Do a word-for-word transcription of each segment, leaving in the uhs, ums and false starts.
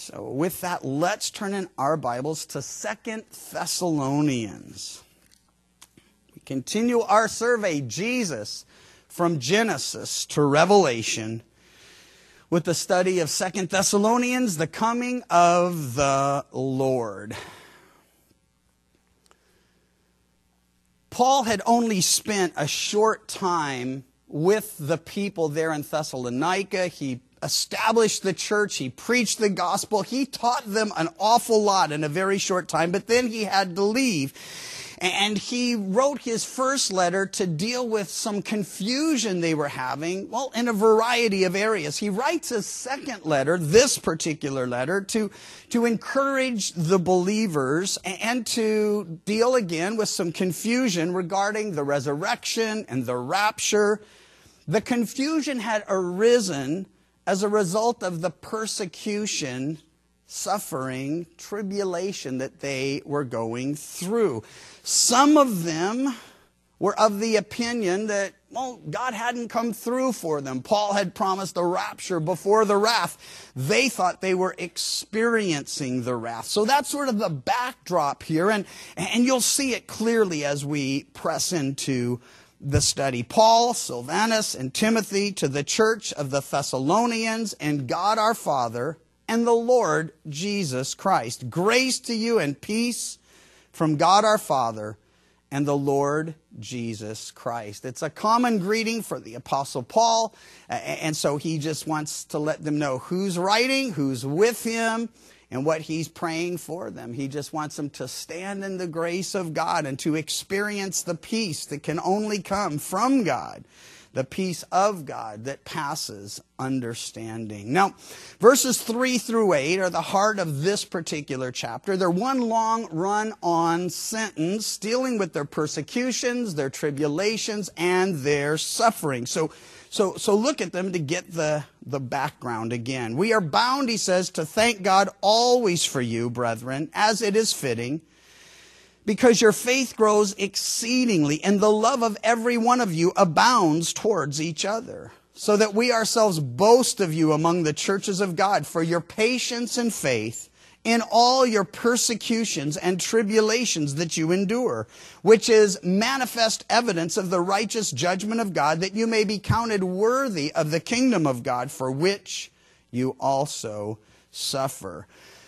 So with that, let's turn in our Bibles to Second Thessalonians. We continue our survey, Jesus, from Genesis to Revelation, with the study of Second Thessalonians, the coming of the Lord. Paul had only spent a short time with the people there in Thessalonica. He established the church. He preached the gospel. He taught them an awful lot in a very short time, but then he had to leave. And he wrote his first letter to deal with some confusion they were having, well, in a variety of areas. He writes a second letter, this particular letter, to, to encourage the believers and to deal again with some confusion regarding the resurrection and the rapture. The confusion had arisen as a result of the persecution, suffering, tribulation that they were going through. Some of them were of the opinion that, well, God hadn't come through for them. Paul had promised a rapture before the wrath. They thought they were experiencing the wrath. So that's sort of the backdrop here, and, and you'll see it clearly as we press into the study. Paul, Silvanus, and Timothy, to the church of the Thessalonians, and God our Father and the Lord Jesus Christ. Grace to you and peace from God our Father and the Lord Jesus Christ. It's a common greeting for the Apostle Paul, and so he just wants to let them know who's writing, who's with him, and what he's praying for them. He just wants them to stand in the grace of God and to experience the peace that can only come from God, the peace of God that passes understanding. Now, verses three through eight are the heart of this particular chapter. They're one long run-on sentence dealing with their persecutions, their tribulations, and their suffering. So, so, so look at them to get the, the background again. We are bound, he says, to thank God always for you, brethren, as it is fitting, because your faith grows exceedingly, and the love of every one of you abounds towards each other, so that we ourselves boast of you among the churches of God for your patience and faith in all your persecutions and tribulations that you endure, which is manifest evidence of the righteous judgment of God, that you may be counted worthy of the kingdom of God, for which you also suffer.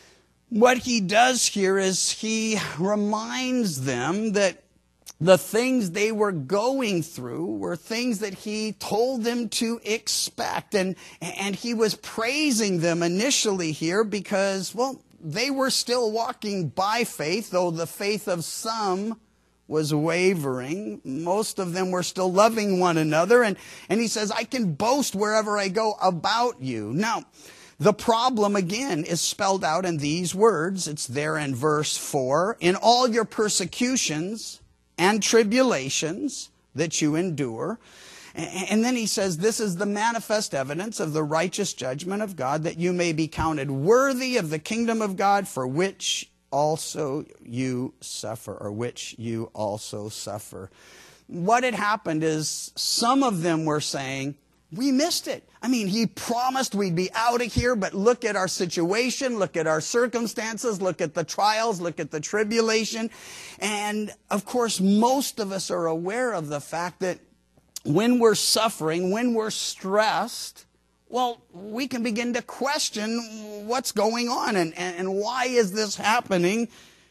What he does here is he reminds them that the things they were going through were things that he told them to expect. And, and he was praising them initially here because, well, they were still walking by faith, though the faith of some was wavering. Most of them were still loving one another. And, and he says, I can boast wherever I go about you. Now, the problem, again, is spelled out in these words. It's there in verse four. In all your persecutions and tribulations that you endure. And then he says, this is the manifest evidence of the righteous judgment of God, that you may be counted worthy of the kingdom of God, for which also you suffer, or which you also suffer. What had happened is some of them were saying, we missed it. I mean, he promised we'd be out of here, but look at our situation, look at our circumstances, look at the trials, look at the tribulation. And, of course, most of us are aware of the fact that when we're suffering, when we're stressed, well, we can begin to question what's going on and, and, and why is this happening?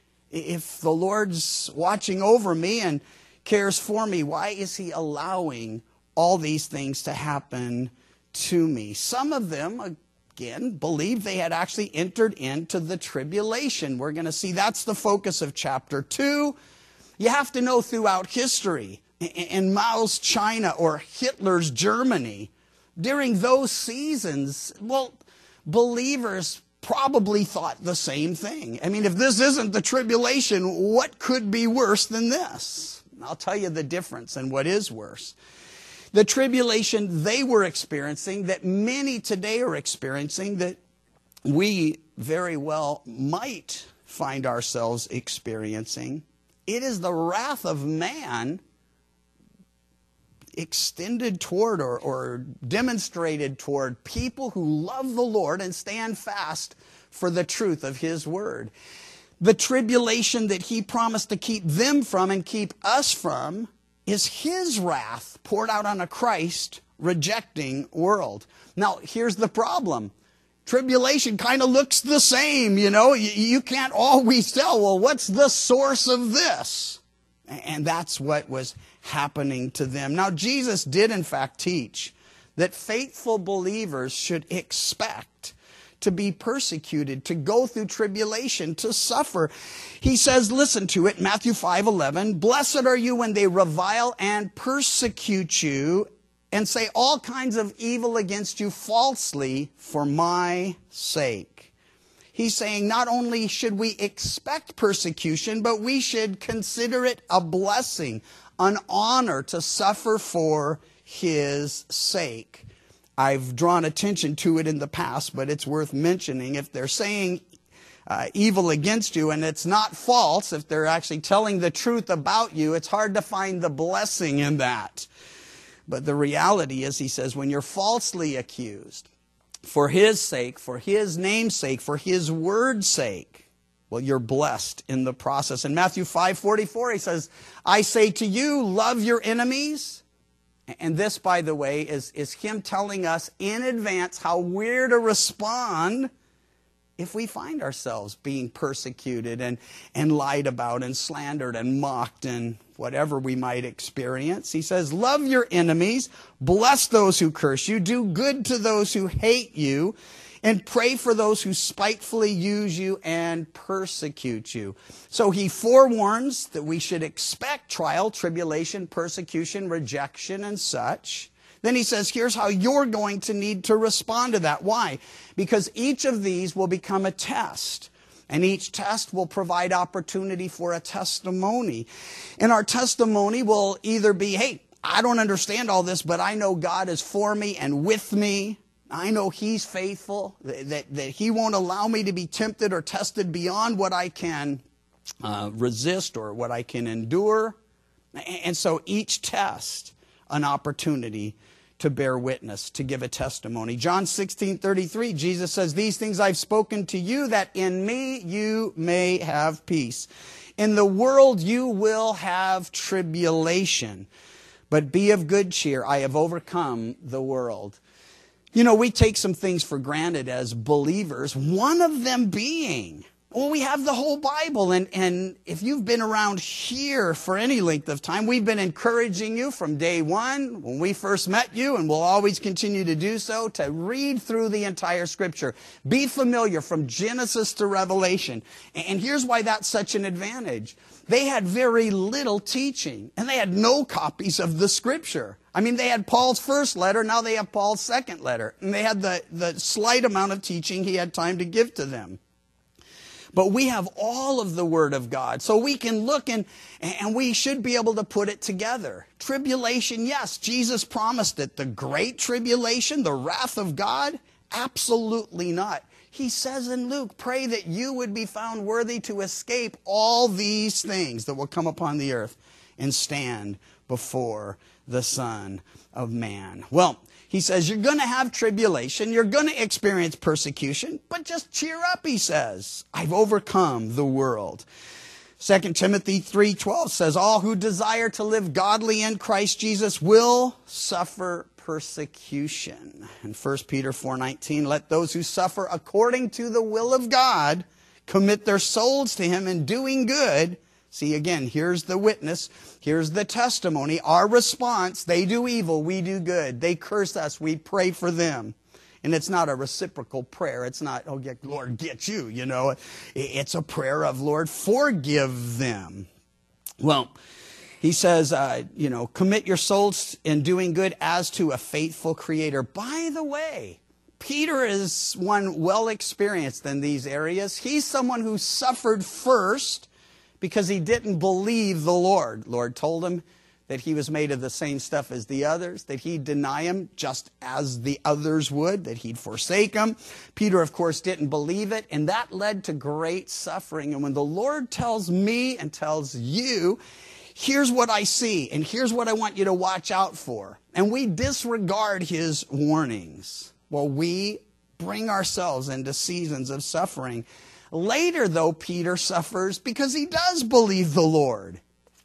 If the Lord's watching over me and cares for me, why is he allowing all these things to happen to me? Some of them, again, believed they had actually entered into the tribulation. We're going to see that's the focus of chapter two. You have to know throughout history, in Mao's China or Hitler's Germany, during those seasons, well, believers probably thought the same thing. I mean, if this isn't the tribulation, what could be worse than this? I'll tell you the difference and what is worse. The tribulation they were experiencing, that many today are experiencing, that we very well might find ourselves experiencing, it is the wrath of man extended toward or, or demonstrated toward people who love the Lord and stand fast for the truth of his word. The tribulation that he promised to keep them from and keep us from is his wrath poured out on a Christ-rejecting world. Now, here's the problem. Tribulation kind of looks the same, you know. You, you can't always tell, well, what's the source of this? And that's what was happening to them. Now, Jesus did, in fact, teach that faithful believers should expect to be persecuted, to go through tribulation, to suffer. He says, listen to it, Matthew five eleven, "Blessed are you when they revile and persecute you and say all kinds of evil against you falsely for my sake." He's saying not only should we expect persecution, but we should consider it a blessing, an honor to suffer for his sake. I've drawn attention to it in the past, but it's worth mentioning. If they're saying uh, evil against you and it's not false, if they're actually telling the truth about you, it's hard to find the blessing in that. But the reality is, he says, when you're falsely accused, for his sake, for his name's sake, for his word's sake, well, you're blessed in the process. In Matthew five forty-four, he says, "I say to you, love your enemies." And this, by the way, is, is him telling us in advance how we're to respond if we find ourselves being persecuted and, and lied about and slandered and mocked and whatever we might experience. He says, love your enemies, bless those who curse you, do good to those who hate you, and pray for those who spitefully use you and persecute you. So he forewarns that we should expect trial, tribulation, persecution, rejection, and such. Then he says, here's how you're going to need to respond to that. Why? Because each of these will become a test. And each test will provide opportunity for a testimony. And our testimony will either be, hey, I don't understand all this, but I know God is for me and with me. I know he's faithful, that, that he won't allow me to be tempted or tested beyond what I can uh, resist or what I can endure. And so each test, an opportunity to bear witness, to give a testimony. John sixteen thirty-three, Jesus says, "These things I've spoken to you, that in me you may have peace. In the world you will have tribulation, but be of good cheer. I have overcome the world." You know, we take some things for granted as believers, one of them being, well, we have the whole Bible. And, and if you've been around here for any length of time, we've been encouraging you from day one, when we first met you, and we'll always continue to do so, to read through the entire Scripture. Be familiar from Genesis to Revelation. And here's why that's such an advantage. They had very little teaching, and they had no copies of the Scripture. I mean, they had Paul's first letter, now they have Paul's second letter. And they had the, the slight amount of teaching he had time to give to them. But we have all of the Word of God, so we can look and, and we should be able to put it together. Tribulation, yes, Jesus promised it. The great tribulation, the wrath of God, absolutely not. He says in Luke, pray that you would be found worthy to escape all these things that will come upon the earth and stand before the Son of Man. Well, he says you're going to have tribulation, you're going to experience persecution, but just cheer up, he says. I've overcome the world. Second Timothy three twelve says, all who desire to live godly in Christ Jesus will suffer persecution. And First Peter four nineteen, let those who suffer according to the will of God commit their souls to him in doing good. See, again, here's the witness. Here's the testimony. Our response, they do evil, we do good. They curse us, we pray for them. And it's not a reciprocal prayer. It's not, oh, get, Lord, get you, you know. It's a prayer of, Lord, forgive them. Well, he says, uh, you know, commit your souls in doing good as to a faithful Creator. By the way, Peter is one well experienced in these areas. He's someone who suffered first because he didn't believe the Lord. Lord told him that he was made of the same stuff as the others, that he'd deny him just as the others would, that he'd forsake him. Peter, of course, didn't believe it, and that led to great suffering. And when the Lord tells me and tells you, here's what I see, and here's what I want you to watch out for, and we disregard his warnings, well, we bring ourselves into seasons of suffering. Later, though, Peter suffers because he does believe the Lord.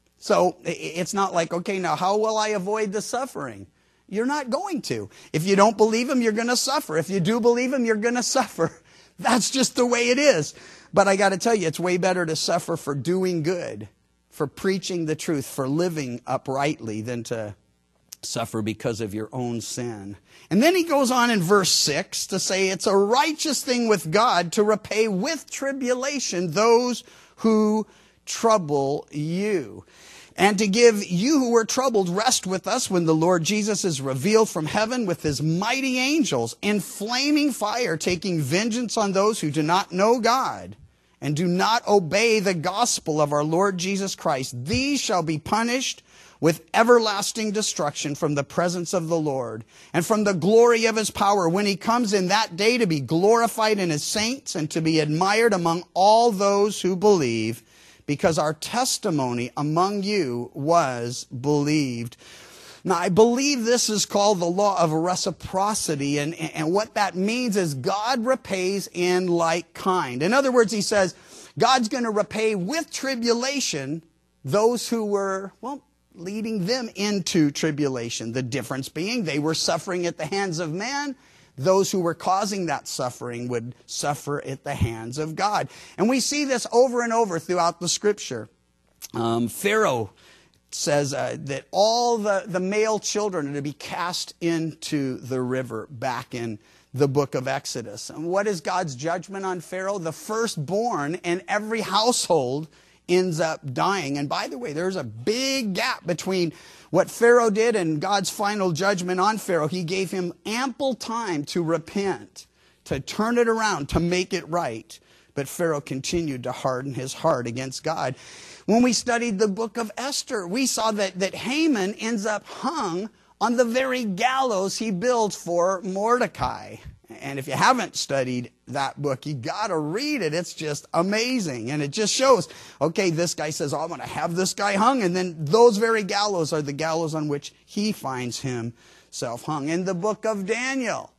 So it's not like, okay, now how will I avoid the suffering? You're not going to. If you don't believe him, you're going to suffer. If you do believe him, you're going to suffer. That's just the way it is. But I got to tell you, it's way better to suffer for doing good, for preaching the truth, for living uprightly, than to suffer because of your own sin. And then he goes on in verse six to say it's a righteous thing with God to repay with tribulation those who trouble you, and to give you who are troubled rest with us when the Lord Jesus is revealed from heaven with his mighty angels in flaming fire, taking vengeance on those who do not know God and do not obey the gospel of our Lord Jesus Christ. These shall be punished with everlasting destruction from the presence of the Lord and from the glory of his power when he comes in that day to be glorified in his saints and to be admired among all those who believe, because our testimony among you was believed. Now, I believe this is called the law of reciprocity, and, and what that means is God repays in like kind. In other words, he says, God's going to repay with tribulation those who were, well, leading them into tribulation. The difference being they were suffering at the hands of man. Those who were causing that suffering would suffer at the hands of God. And we see this over and over throughout the scripture. Um, Pharaoh says uh, that all the, the male children are to be cast into the river back in the book of Exodus. And what is God's judgment on Pharaoh? The firstborn in every household ends up dying. And by the way, there's a big gap between what Pharaoh did and God's final judgment on Pharaoh. He gave him ample time to repent, to turn it around, to make it right. But Pharaoh continued to harden his heart against God. When we studied the book of Esther, we saw that, that Haman ends up hung on the very gallows he built for Mordecai. And if you haven't studied that book, you got to read it. It's just amazing. And it just shows, okay, this guy says, oh, I'm going to have this guy hung. And then those very gallows are the gallows on which he finds himself hung. In the book of Daniel,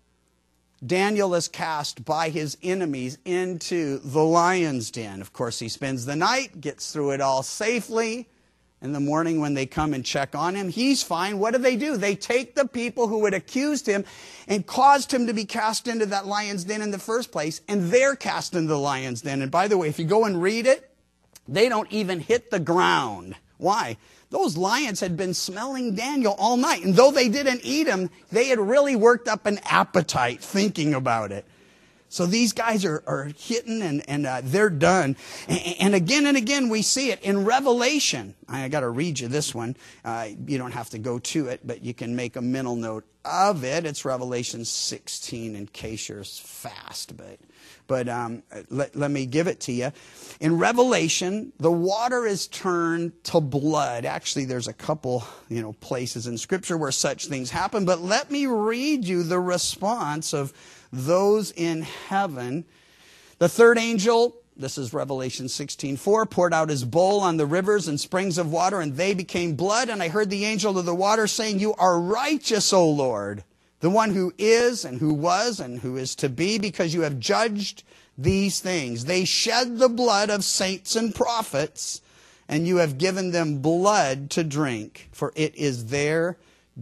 Daniel is cast by his enemies into the lion's den. Of course, he spends the night, gets through it all safely. In the morning when they come and check on him, he's fine. What do they do? They take the people who had accused him and caused him to be cast into that lion's den in the first place, and they're cast into the lion's den. And by the way, if you go and read it, they don't even hit the ground. Why? Those lions had been smelling Daniel all night. And though they didn't eat him, they had really worked up an appetite thinking about it. So these guys are, are hitting and, and uh, they're done. And, and again and again we see it in Revelation. I got to read you this one. Uh, you don't have to go to it, but you can make a mental note of it. It's Revelation sixteen in case you're fast. But, but um, let, let me give it to you. In Revelation, the water is turned to blood. Actually, there's a couple you know places in Scripture where such things happen. But let me read you the response of those in heaven. The third angel, this is Revelation sixteen four, poured out his bowl on the rivers and springs of water, and they became blood. And I heard the angel of the water saying, you are righteous, O Lord, the one who is and who was and who is to be, because you have judged these things. They shed the blood of saints and prophets, and you have given them blood to drink, for it is their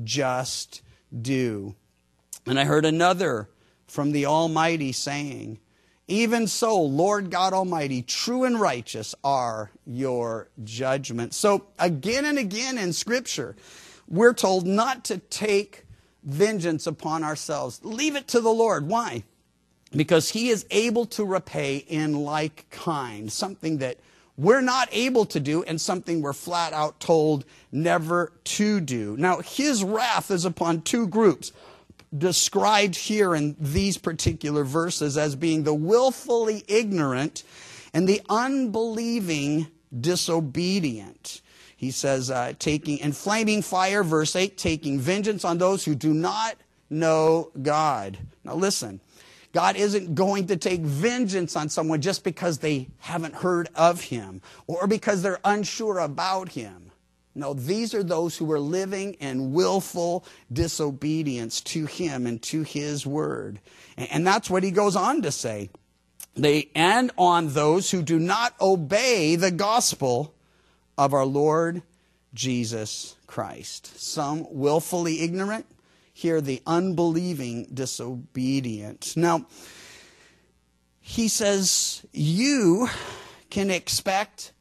just due. And I heard another from the Almighty saying, even so, Lord God Almighty, true and righteous are your judgments. So again and again in Scripture, we're told not to take vengeance upon ourselves. Leave it to the Lord. Why? Because he is able to repay in like kind, something that we're not able to do and something we're flat out told never to do. Now, his wrath is upon two groups described here in these particular verses as being the willfully ignorant and the unbelieving disobedient. He says, uh, taking in flaming fire, verse eight, taking vengeance on those who do not know God. Now listen, God isn't going to take vengeance on someone just because they haven't heard of him or because they're unsure about him. No, these are those who are living in willful disobedience to him and to his word. And that's what he goes on to say. They, and on those who do not obey the gospel of our Lord Jesus Christ. Some willfully ignorant, here the unbelieving disobedient. Now, he says you can expect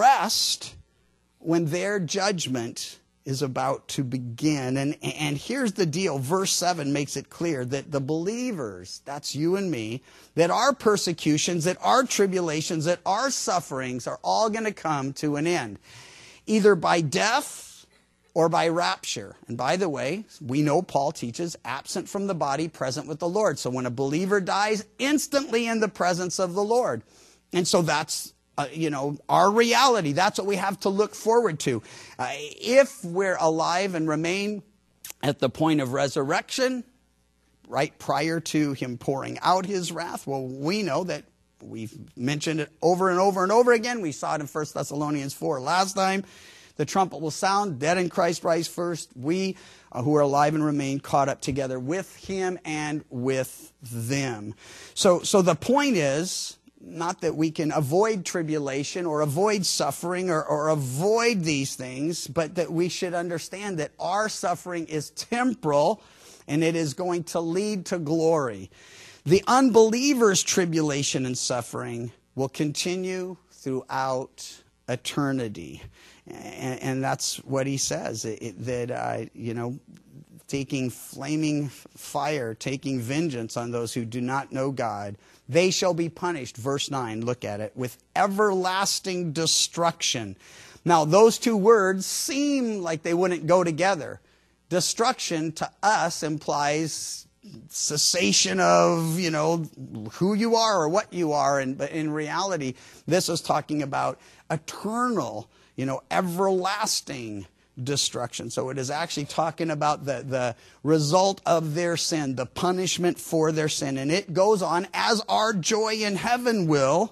rest when their judgment is about to begin. And, and here's the deal. Verse seven makes it clear that the believers, that's you and me, that our persecutions, that our tribulations, that our sufferings are all going to come to an end, either by death or by rapture. And by the way, we know Paul teaches absent from the body, present with the Lord. So when a believer dies, instantly in the presence of the Lord. And so that's Uh, you know, our reality. That's what we have to look forward to. Uh, if we're alive and remain at the point of resurrection, right prior to him pouring out his wrath, well, we know that we've mentioned it over and over and over again. We saw it in First Thessalonians four last time. The trumpet will sound, dead in Christ rise first. We uh, who are alive and remain caught up together with him and with them. So, so the point is, not that we can avoid tribulation or avoid suffering or, or avoid these things, but that we should understand that our suffering is temporal and it is going to lead to glory. The unbeliever's tribulation and suffering will continue throughout eternity. And, and that's what he says, it, that, uh, you know, taking flaming fire, taking vengeance on those who do not know God, they shall be punished, verse nine, look at it, with everlasting destruction. Now, those two words seem like they wouldn't go together. Destruction to us implies cessation of, you know, who you are or what you are. And, but in reality, this is talking about eternal, you know, everlasting destruction. So it is actually talking about the, the result of their sin, the punishment for their sin. And it goes on, as our joy in heaven will,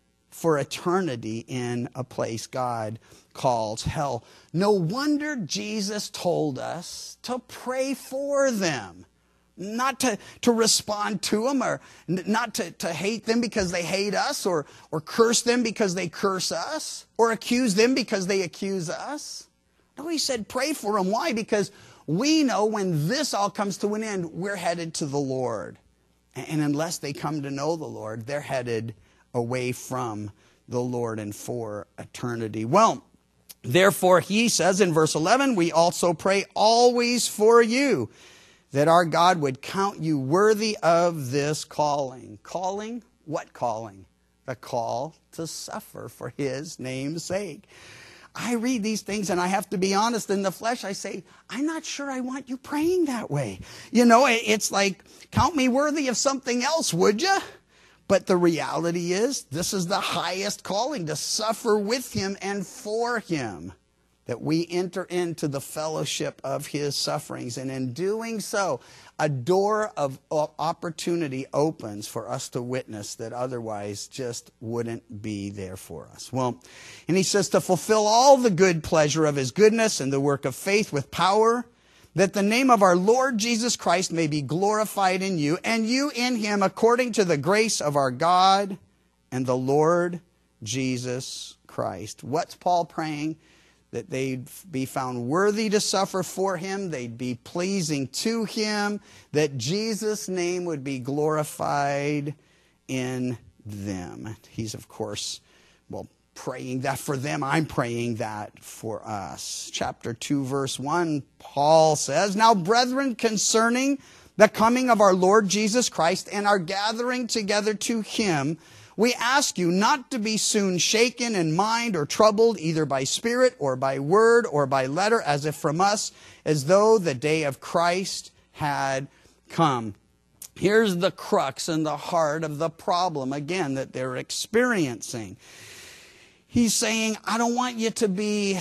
for eternity in a place God calls hell. No wonder Jesus told us to pray for them. Not to, to respond to them, or not to, to hate them because they hate us, or, or curse them because they curse us, or accuse them because they accuse us. No, he said pray for them. Why? Because we know when this all comes to an end, we're headed to the Lord. And unless they come to know the Lord, they're headed away from the Lord and for eternity. Well, therefore, he says in verse eleven, we also pray always for you, that our God would count you worthy of this calling. Calling? What calling? The call to suffer for his name's sake. I read these things and I have to be honest, in the flesh, I say, I'm not sure I want you praying that way. You know, it's like, count me worthy of something else, would you? But the reality is, this is the highest calling, to suffer with him and for him, that we enter into the fellowship of his sufferings. And in doing so, a door of opportunity opens for us to witness that otherwise just wouldn't be there for us. Well, and he says to fulfill all the good pleasure of his goodness and the work of faith with power, that the name of our Lord Jesus Christ may be glorified in you, and you in him, according to the grace of our God and the Lord Jesus Christ. What's Paul praying? That they'd be found worthy to suffer for him, they'd be pleasing to him, that Jesus' name would be glorified in them. He's, of course, well, praying that for them. I'm praying that for us. Chapter two, verse one, Paul says, now, brethren, concerning the coming of our Lord Jesus Christ and our gathering together to him, we ask you not to be soon shaken in mind or troubled, either by spirit or by word or by letter, as if from us, as though the day of Christ had come. Here's the crux and the heart of the problem, again, that they're experiencing. He's saying, I don't want you to be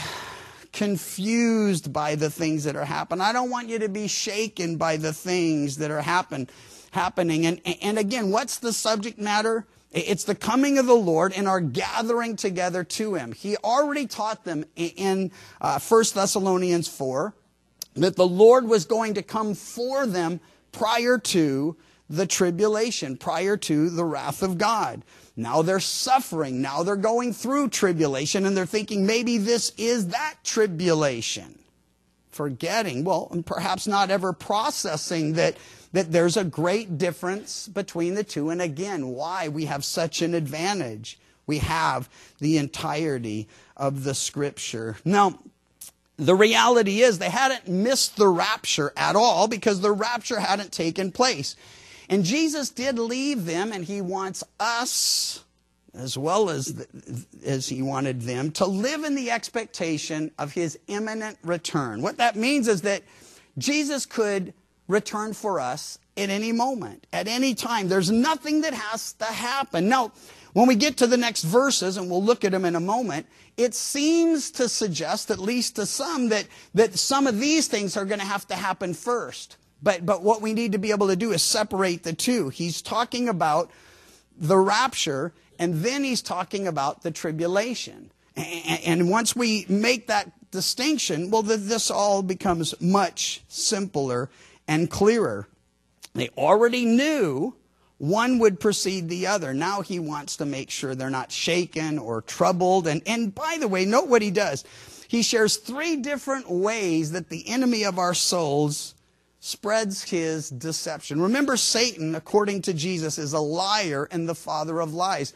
confused by the things that are happening. I don't want you to be shaken by the things that are happen, happening. And, and again, what's the subject matter? It's the coming of the Lord and our gathering together to him. He already taught them in uh, First Thessalonians four that the Lord was going to come for them prior to the tribulation, prior to the wrath of God. Now they're suffering. Now they're going through tribulation, and they're thinking maybe this is that tribulation. Forgetting, well, and perhaps not ever processing that, that there's a great difference between the two. And again, why we have such an advantage. We have the entirety of the Scripture. Now, the reality is they hadn't missed the rapture at all because the rapture hadn't taken place. And Jesus did leave them, and he wants us, as well as, as he wanted them, to live in the expectation of his imminent return. What that means is that Jesus could return for us at any moment, at any time. There's nothing that has to happen. Now, when we get to the next verses, and we'll look at them in a moment, it seems to suggest, at least to some, that, that some of these things are going to have to happen first. But, but what we need to be able to do is separate the two. He's talking about the rapture, and then he's talking about the tribulation. And, and once we make that distinction, well, this all becomes much simpler and clearer. They already knew one would precede the other. Now he wants to make sure they're not shaken or troubled. And, and by the way, note what he does. He shares three different ways that the enemy of our souls spreads his deception. Remember, Satan, according to Jesus, is a liar and the father of lies.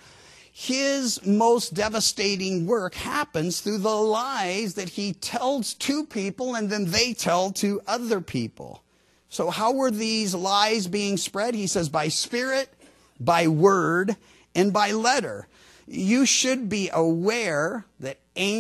His most devastating work happens through the lies that he tells to people and then they tell to other people. So how were these lies being spread? He says by spirit, by word, and by letter. You should be aware that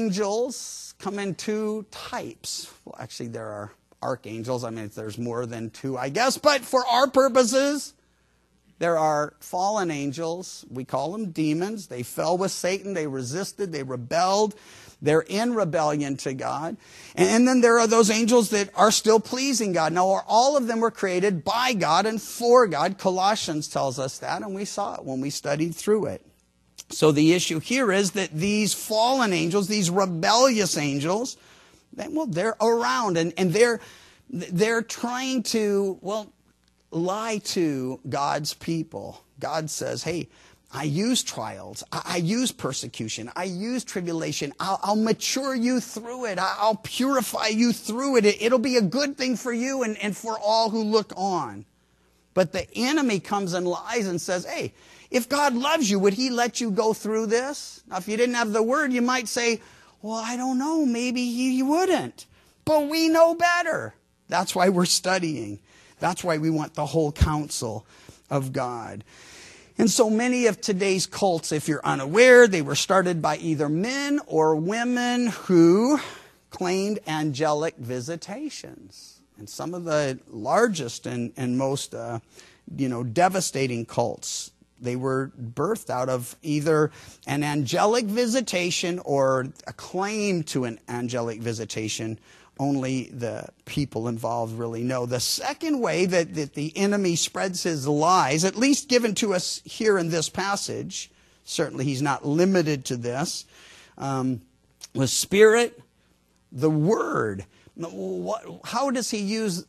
angels come in two types. Well, actually, there are archangels. I mean, there's more than two, I guess. But for our purposes, there are fallen angels. We call them demons. They fell with Satan. They resisted. They rebelled. They're in rebellion to God. And then there are those angels that are still pleasing God. Now, all of them were created by God and for God. Colossians tells us that, and we saw it when we studied through it. So the issue here is that these fallen angels, these rebellious angels, well, they're around, and, and they're, they're trying to, well, lie to God's people. God says, hey, I use trials. I, I use persecution. I use tribulation. I'll, I'll mature you through it. I'll purify you through it. it. It'll be a good thing for you and, and for all who look on. But the enemy comes and lies and says, hey, if God loves you, would he let you go through this? Now, if you didn't have the word, you might say, well, I don't know. Maybe he wouldn't. But we know better. That's why we're studying. That's why we want the whole counsel of God. And so many of today's cults, if you're unaware, they were started by either men or women who claimed angelic visitations. And some of the largest and, and most, uh, you know, devastating cults, they were birthed out of either an angelic visitation or a claim to an angelic visitation. Only the people involved really know. The second way that, that the enemy spreads his lies, at least given to us here in this passage, certainly he's not limited to this, um, was spirit, the word. What, how does he use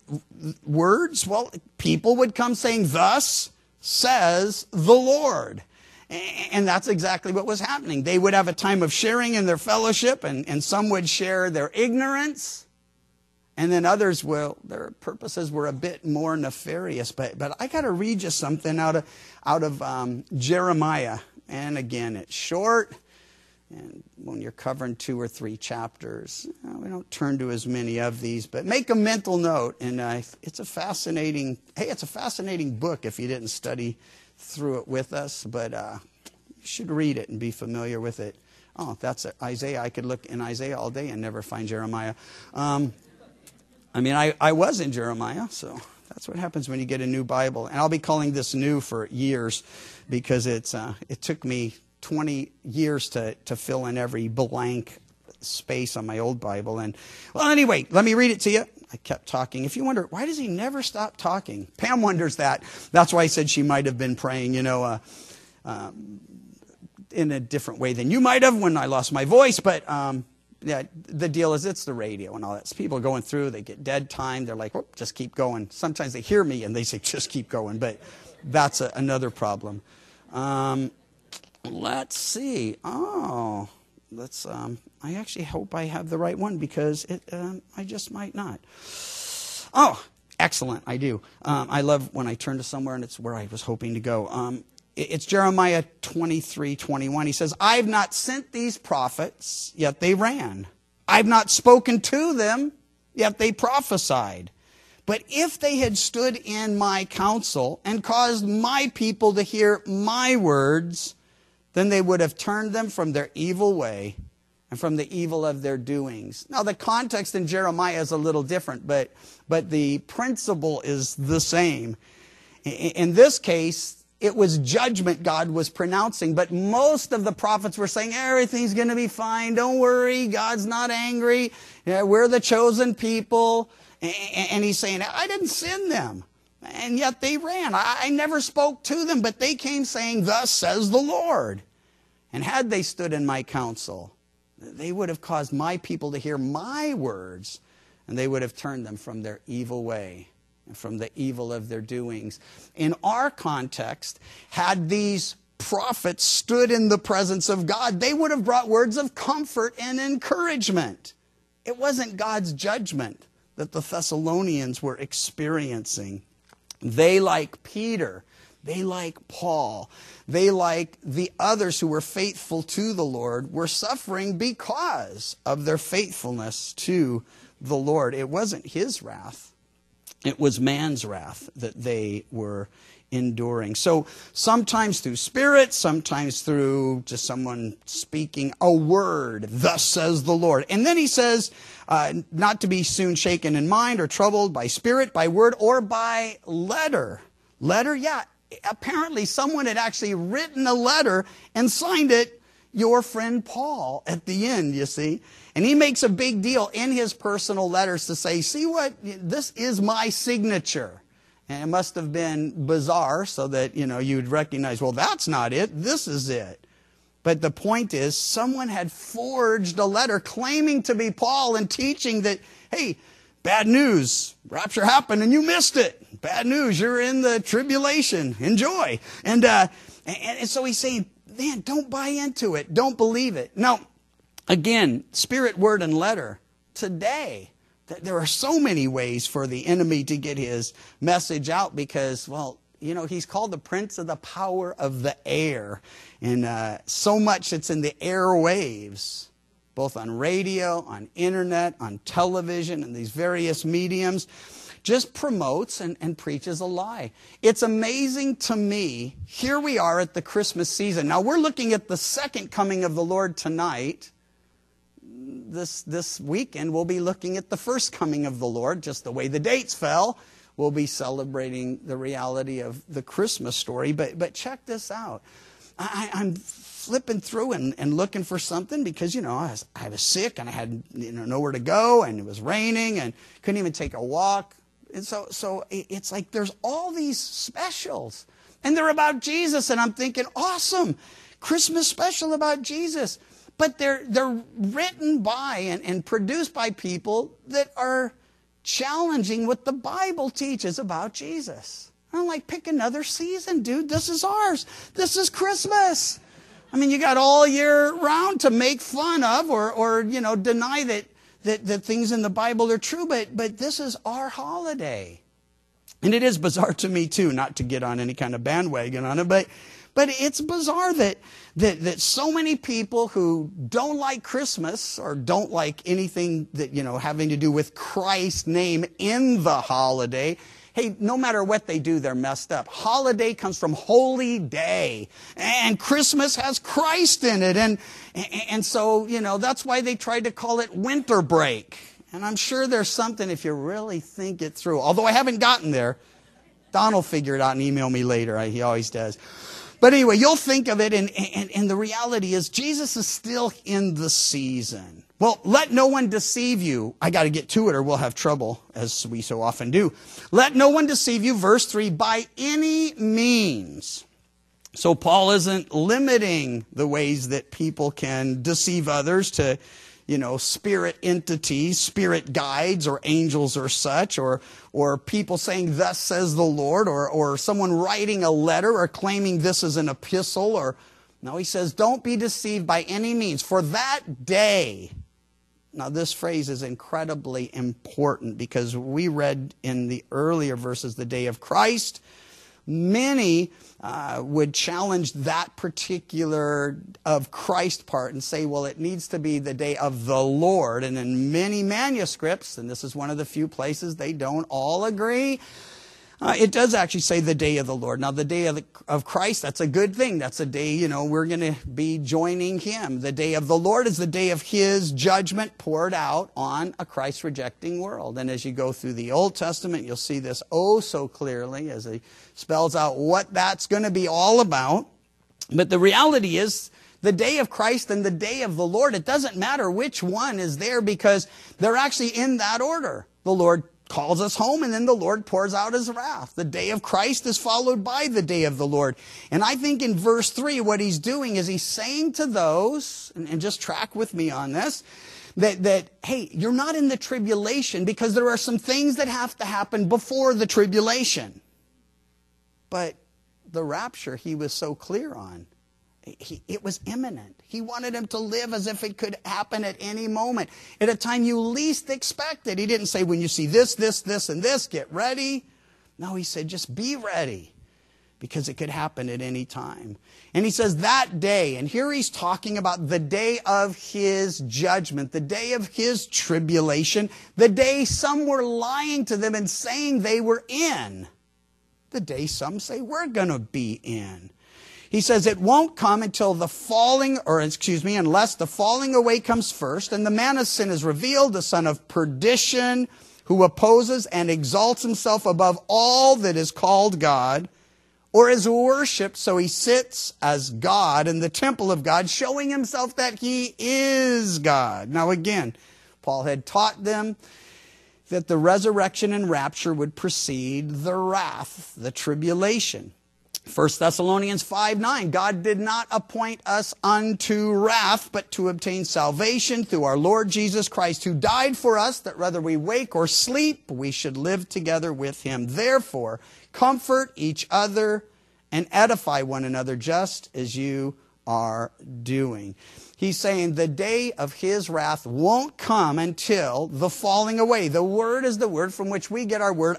words? Well, people would come saying, thus says the Lord. And that's exactly what was happening. They would have a time of sharing in their fellowship, and, and some would share their ignorance. And then others, well, their purposes were a bit more nefarious. But but I got to read you something out of out of um, Jeremiah. And again, it's short. And when you're covering two or three chapters, you know, we don't turn to as many of these. But make a mental note. And uh, it's a fascinating, hey, it's a fascinating book if you didn't study through it with us. But uh, you should read it and be familiar with it. Oh, that's Isaiah. I could look in Isaiah all day and never find Jeremiah. Um I mean, I, I was in Jeremiah, so that's what happens when you get a new Bible. And I'll be calling this new for years because it's uh, it took me twenty years to, to fill in every blank space on my old Bible. And well, anyway, let me read it to you. I kept talking. If you wonder, why does he never stop talking? Pam wonders that. That's why I said she might have been praying, you know, uh, um, in a different way than you might have when I lost my voice. But um, yeah, the deal is it's the radio and all that. So people are going through, they get dead time. They're like, oh, just keep going. Sometimes they hear me and they say, just keep going. But that's a, another problem. Um, let's see. Oh, let's. Um, I actually hope I have the right one because it. Um, I just might not. Oh, excellent. I do. Um, I love when I turn to somewhere and it's where I was hoping to go. Um, it, it's Jeremiah twenty-three twenty-one. He says, I have not sent these prophets, yet they ran. I have not spoken to them, yet they prophesied. But if they had stood in my counsel and caused my people to hear my words, then they would have turned them from their evil way and from the evil of their doings. Now, the context in Jeremiah is a little different, but, but the principle is the same. In this case, it was judgment God was pronouncing, but most of the prophets were saying, everything's going to be fine. Don't worry. God's not angry. We're the chosen people. And he's saying, I didn't send them. And yet they ran. I never spoke to them, but they came saying, thus says the Lord. And had they stood in my counsel, they would have caused my people to hear my words, and they would have turned them from their evil way and from the evil of their doings. In our context, had these prophets stood in the presence of God, they would have brought words of comfort and encouragement. It wasn't God's judgment that the Thessalonians were experiencing. They, like Peter, they, like Paul, they, like the others who were faithful to the Lord, were suffering because of their faithfulness to the Lord. It wasn't his wrath. It was man's wrath that they were enduring. So sometimes through spirit, sometimes through just someone speaking a word, thus says the Lord. And then he says, uh, not to be soon shaken in mind or troubled by spirit, by word, or by letter. Letter, yeah. Apparently someone had actually written a letter and signed it, your friend Paul, at the end, you see. And he makes a big deal in his personal letters to say, see what, this is my signature. And it must have been bizarre so that, you know, you'd recognize, well, that's not it. This is it. But the point is, someone had forged a letter claiming to be Paul and teaching that, hey, bad news, rapture happened and you missed it. Bad news, you're in the tribulation. Enjoy. And, uh, and, and so he's saying, man, don't buy into it. Don't believe it. Now, again, spirit, word, and letter. Today, there are so many ways for the enemy to get his message out because, well, you know, he's called the prince of the power of the air. And uh, so much that's in the airwaves, both on radio, on internet, on television, and these various mediums, just promotes and, and preaches a lie. It's amazing to me. Here we are at the Christmas season. Now, we're looking at the second coming of the Lord tonight. This, this weekend, we'll be looking at the first coming of the Lord, just the way the dates fell. We'll be celebrating the reality of the Christmas story. But, but check this out. I, I'm flipping through and, and looking for something because, you know, I was, I was sick and I had you know, nowhere to go and it was raining and couldn't even take a walk. And so, so it's like there's all these specials and they're about Jesus. And I'm thinking, awesome, Christmas special about Jesus. But they're, they're written by and, and produced by people that are challenging what the Bible teaches about Jesus. I'm like, pick another season, dude. This is ours. This is Christmas. I mean, you got all year round to make fun of or, or you know, deny that, that, that things in the Bible are true. But, but this is our holiday. And it is bizarre to me, too, not to get on any kind of bandwagon on it, but But it's bizarre that, that, that so many people who don't like Christmas or don't like anything that, you know, having to do with Christ's name in the holiday, hey, no matter what they do, they're messed up. Holiday comes from holy day. And Christmas has Christ in it. And, and so, you know, that's why they tried to call it winter break. And I'm sure there's something if you really think it through. Although I haven't gotten there. Don will figure it out and email me later. He always does. But anyway, you'll think of it, and, and, and the reality is Jesus is still in the season. Well, let no one deceive you. I got to get to it or we'll have trouble, as we so often do. Let no one deceive you, verse three, by any means. So Paul isn't limiting the ways that people can deceive others to, you know, spirit entities, spirit guides, or angels or such, or or people saying, thus says the Lord, or or someone writing a letter or claiming this is an epistle. Or no, he says, don't be deceived by any means. For that day, now this phrase is incredibly important because we read in the earlier verses the day of Christ. Many uh, would challenge that particular of Christ part and say, well, it needs to be the day of the Lord. And in many manuscripts, and this is one of the few places they don't all agree, uh, it does actually say the day of the Lord. Now, the day of, the, of Christ, that's a good thing. That's a day, you know, we're going to be joining him. The day of the Lord is the day of his judgment poured out on a Christ-rejecting world. And as you go through the Old Testament, you'll see this oh so clearly as he spells out what that's going to be all about. But the reality is, the day of Christ and the day of the Lord, it doesn't matter which one is there because they're actually in that order. The Lord calls us home, and then the Lord pours out his wrath. The day of Christ is followed by the day of the Lord. And I think in verse three, what he's doing is he's saying to those, and, and just track with me on this, that, that, hey, you're not in the tribulation because there are some things that have to happen before the tribulation. But the rapture he was so clear on. He, it was imminent. He wanted him to live as if it could happen at any moment, at a time you least expected. He didn't say, when you see this, this, this, and this, get ready. No, he said, just be ready, because it could happen at any time. And he says that day, and here he's talking about the day of his judgment, the day of his tribulation, the day some were lying to them and saying they were in, the day some say we're going to be in. He says it won't come until the falling, or excuse me, unless the falling away comes first, and the man of sin is revealed, the son of perdition, who opposes and exalts himself above all that is called God, or is worshipped, so he sits as God in the temple of God, showing himself that he is God. Now again, Paul had taught them that the resurrection and rapture would precede the wrath, the tribulation. First Thessalonians five nine, God did not appoint us unto wrath, but to obtain salvation through our Lord Jesus Christ, who died for us, that whether we wake or sleep, we should live together with him. Therefore, comfort each other and edify one another just as you are doing. He's saying the day of his wrath won't come until the falling away. The word is the word from which we get our word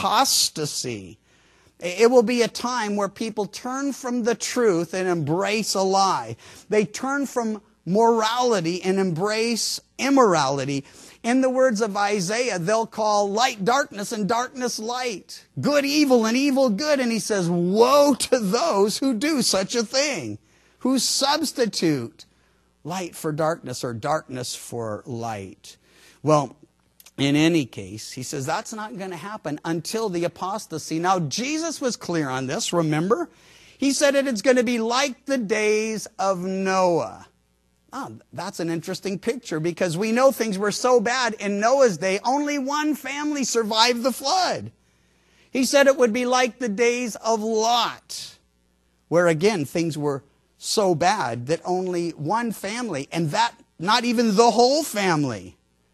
apostasy. It will be a time where people turn from the truth and embrace a lie. They turn from morality and embrace immorality. In the words of Isaiah, they'll call light darkness and darkness light, good evil and evil good. And he says, woe to those who do such a thing, who substitute light for darkness or darkness for light. Well, in any case, he says that's not going to happen until the apostasy. Now, Jesus was clear on this, remember? He said it is going to be like the days of Noah. Oh, that's an interesting picture because we know things were so bad in Noah's day, only one family survived the flood. He said it would be like the days of Lot, where again, things were so bad that only one family, and that not even the whole family,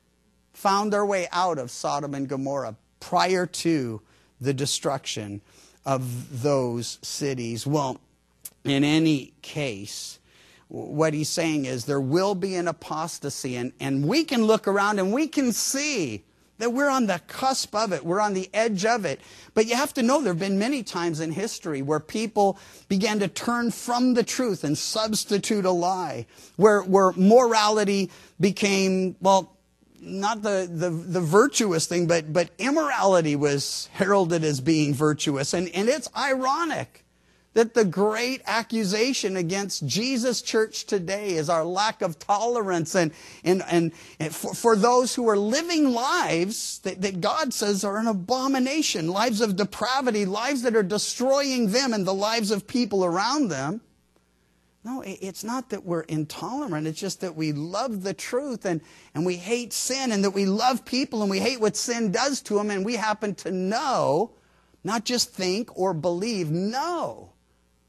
found their way out of Sodom and Gomorrah prior to the destruction of those cities. Well, in any case, what he's saying is there will be an apostasy, and, and we can look around and we can see that we're on the cusp of it. We're on the edge of it. But you have to know there have been many times in history where people began to turn from the truth and substitute a lie, where, where morality became, well, not the, the, the virtuous thing, but, but immorality was heralded as being virtuous. And, and it's ironic that the great accusation against Jesus' church today is our lack of tolerance and, and, and, and for, for those who are living lives that, that God says are an abomination, lives of depravity, lives that are destroying them and the lives of people around them. No, it's not that we're intolerant. It's just that we love the truth and, and we hate sin, and that we love people and we hate what sin does to them, and we happen to know, not just think or believe, know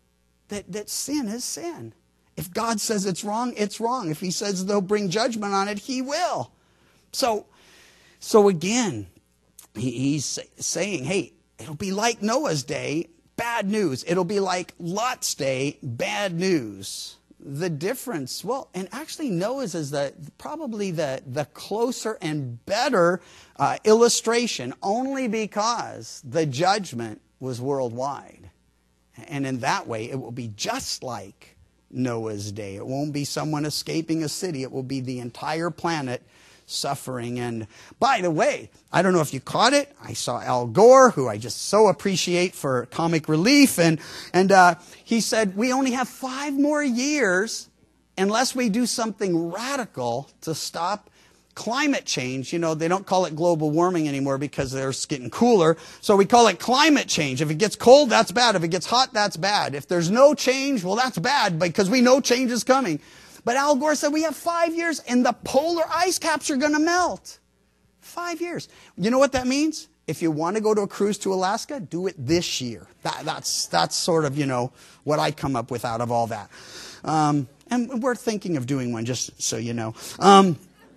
that, that sin is sin. If God says it's wrong, it's wrong. If he says they'll bring judgment on it, he will. So, so again, he, he's saying, hey, it'll be like Noah's day, bad news. It'll be like Lot's day, bad news. The difference, well, and actually Noah's is the probably the, the closer and better uh, illustration, only because the judgment was worldwide. And in that way, it will be just like Noah's day. It won't be someone escaping a city. It will be the entire planet suffering. And by the way, I don't know if you caught it. I saw Al Gore, who I just so appreciate for comic relief. And, and uh, he said, we only have five more years unless we do something radical to stop climate change. You know, they don't call it global warming anymore because they're getting cooler. So we call it climate change. If it gets cold, that's bad. If it gets hot, that's bad. If there's no change, well, that's bad because we know change is coming. But Al Gore said we have five years and the polar ice caps are going to melt. Five years. You know what that means? If you want to go to a cruise to Alaska, do it this year. That, that's, that's sort of, you know, what I come up with out of all that. Um, and we're thinking of doing one, just so you know. Um,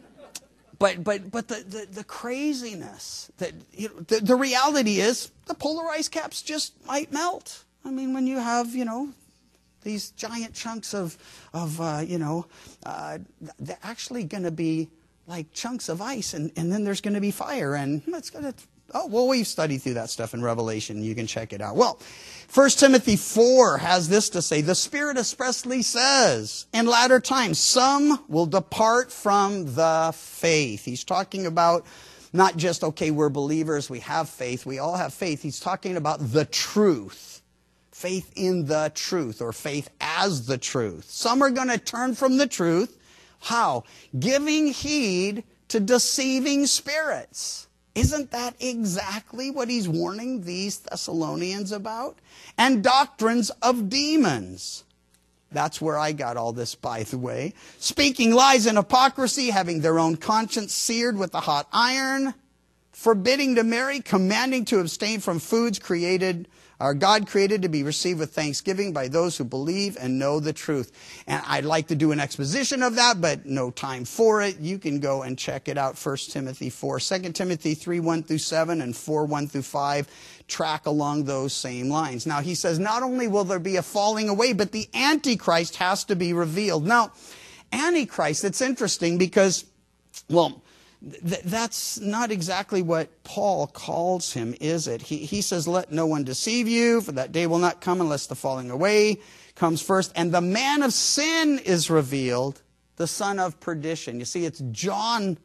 But but but the, the, the craziness, that you know, the, the reality is the polar ice caps just might melt. I mean, when you have, you know, these giant chunks of, of uh, you know, uh, they're actually going to be like chunks of ice, and, and then there's going to be fire, and it's going to, oh, well, we've studied through that stuff in Revelation. You can check it out. Well, First Timothy four has this to say, the Spirit expressly says, in latter times, some will depart from the faith. He's talking about not just, okay, we're believers, we have faith, we all have faith. He's talking about the truth. Faith in the truth, or faith as the truth. Some are going to turn from the truth. How? Giving heed to deceiving spirits. Isn't that exactly what he's warning these Thessalonians about? And doctrines of demons. That's where I got all this, by the way. Speaking lies and hypocrisy, having their own conscience seared with a hot iron, forbidding to marry, commanding to abstain from foods created, our God created to be received with thanksgiving by those who believe and know the truth. And I'd like to do an exposition of that, but no time for it. You can go and check it out, First Timothy four. Second Timothy three, one through seven, and four, one through five track along those same lines. Now, he says not only will there be a falling away, but the Antichrist has to be revealed. Now, Antichrist, it's interesting because, well, Th- that's not exactly what Paul calls him, is it? He, he says, let no one deceive you, for that day will not come unless the falling away comes first. And the man of sin is revealed, the son of perdition. You see, it's John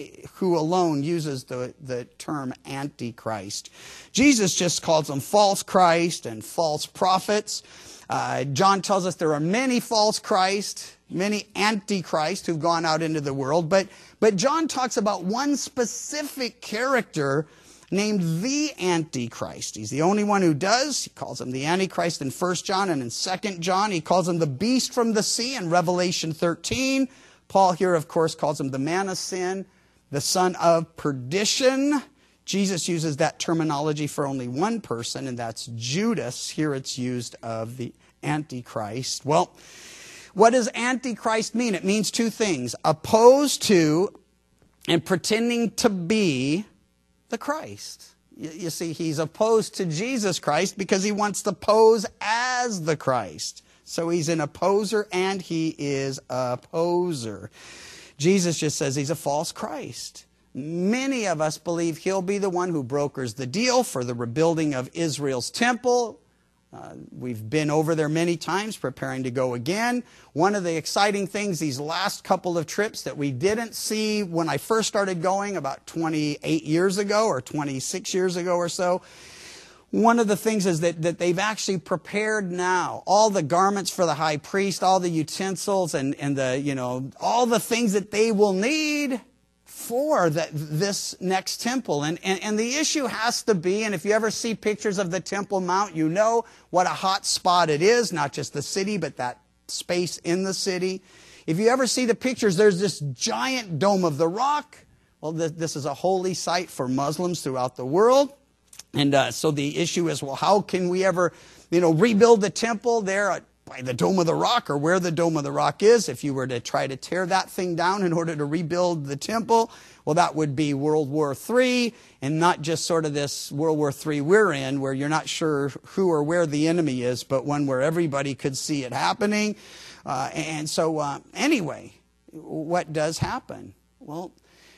who alone uses the, the term Antichrist. Jesus just calls them false Christ and false prophets. Uh, John tells us there are many false Christ, many Antichrist who've gone out into the world. But, but John talks about one specific character named the Antichrist. He's the only one who does. He calls him the Antichrist in First John, and in Second John he calls him the beast from the sea in Revelation thirteen. Paul here, of course, calls him the man of sin, the son of perdition. Jesus uses that terminology for only one person, and that's Judas. Here it's used of the Antichrist. Well, what does Antichrist mean? It means two things: opposed to and pretending to be the Christ. You, you see, he's opposed to Jesus Christ because he wants to pose as the Christ. So he's an opposer and he is a poser. Jesus just says he's a false Christ. Many of us believe he'll be the one who brokers the deal for the rebuilding of Israel's temple. Uh, we've been over there many times preparing to go again. One of the exciting things these last couple of trips that we didn't see when I first started going about twenty-eight years ago or twenty-six years ago or so, one of the things is that, that they've actually prepared now all the garments for the high priest, all the utensils and, and the, you know, all the things that they will need for that, this next temple. And, and, and the issue has to be, and if you ever see pictures of the Temple Mount, you know what a hot spot it is, not just the city, but that space in the city. If you ever see the pictures, there's this giant dome of the rock. Well, this, this is a holy site for Muslims throughout the world. And uh, so the issue is, well, how can we ever, you know, rebuild the temple there at by the Dome of the Rock, or where the Dome of the Rock is. If you were to try to tear that thing down in order to rebuild the temple, well, that would be World War Three, and not just sort of this World War Three we're in, where you're not sure who or where the enemy is, but one where everybody could see it happening. Uh, and so, uh, anyway, what does happen? Well,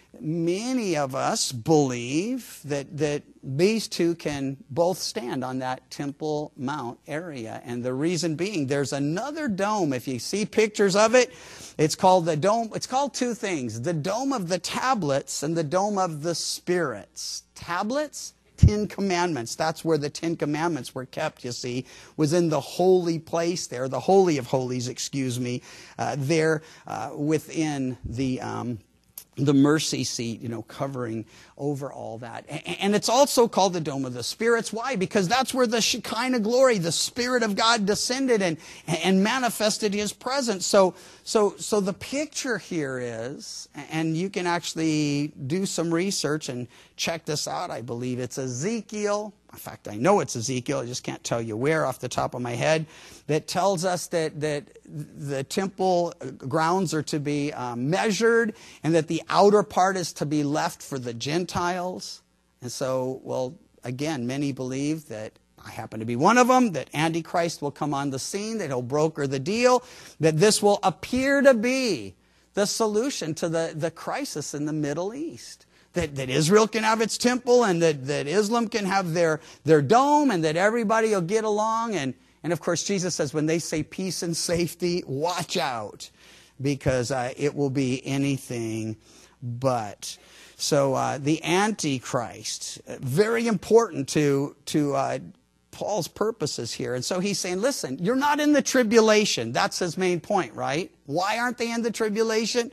many of us believe that, that these two can both stand on that Temple Mount area. And the reason being, there's another dome. If you see pictures of it, it's called the dome. It's called two things: the Dome of the Tablets and the Dome of the Spirits. Tablets? Ten Commandments. That's where the Ten Commandments were kept, you see, was in the holy place there, the Holy of Holies, excuse me, uh, there uh, within the... Um, the mercy seat, you know, covering over all that. And it's also called the Dome of the Spirits. Why? Because that's where the Shekinah glory, the Spirit of God, descended and, and manifested His presence. So, so, so the picture here is, and you can actually do some research and check this out. I believe it's Ezekiel. In fact, I know it's Ezekiel. I just can't tell you where off the top of my head. That tells us that, that the temple grounds are to be uh, measured, and that the outer part is to be left for the Gentiles. And so, well, again, many believe that, I happen to be one of them, that Antichrist will come on the scene, that he'll broker the deal, that this will appear to be the solution to the, the crisis in the Middle East. That, that Israel can have its temple, and that, that Islam can have their, their dome, and that everybody will get along. And, and of course, Jesus says, when they say peace and safety, watch out, because uh, it will be anything but. So uh, the Antichrist, very important to, to uh, Paul's purposes here. And so he's saying, listen, you're not in the tribulation. That's his main point, right? Why aren't they in the tribulation?